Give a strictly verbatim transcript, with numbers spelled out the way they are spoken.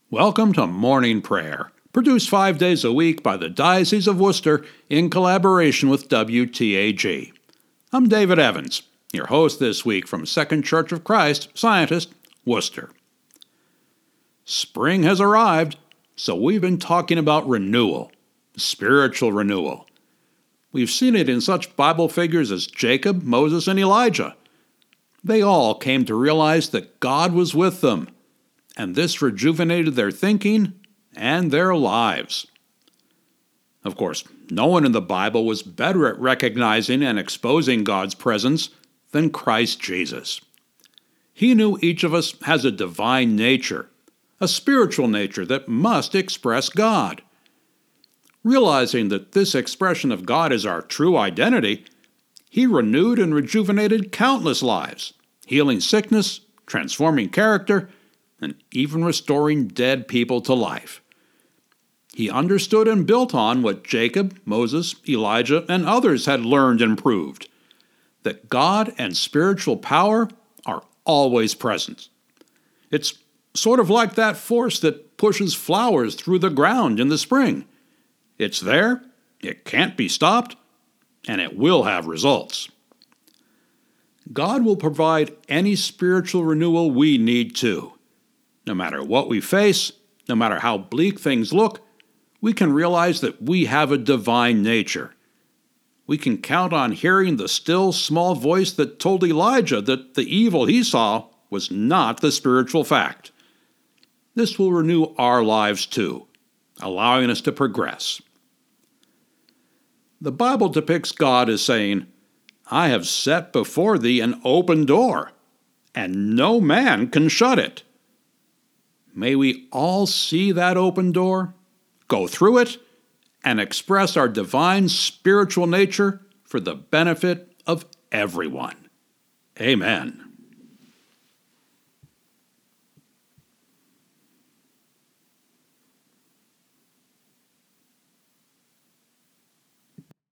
Welcome to Morning Prayer, produced five days a week by the Diocese of Worcester in collaboration with W T A G. I'm David Evans, your host this week from Second Church of Christ, Scientist, Worcester. Spring has arrived, so we've been talking about renewal, spiritual renewal. We've seen it in such Bible figures as Jacob, Moses, and Elijah. They all came to realize that God was with them, and this rejuvenated their thinking and their lives. Of course, no one in the Bible was better at recognizing and exposing God's presence than Christ Jesus. He knew each of us has a divine nature, a spiritual nature that must express God. Realizing that this expression of God is our true identity, he renewed and rejuvenated countless lives, healing sickness, transforming character, and even restoring dead people to life. He understood and built on what Jacob, Moses, Elijah, and others had learned and proved, that God and spiritual power are always present. It's sort of like that force that pushes flowers through the ground in the spring. It's there, it can't be stopped, and it will have results. God will provide any spiritual renewal we need to. No matter what we face, no matter how bleak things look, we can realize that we have a divine nature. We can count on hearing the still small voice that told Elijah that the evil he saw was not the spiritual fact. This will renew our lives too, allowing us to progress. The Bible depicts God as saying, "I have set before thee an open door, and no man can shut it." May we all see that open door, go through it, and express our divine spiritual nature for the benefit of everyone. Amen.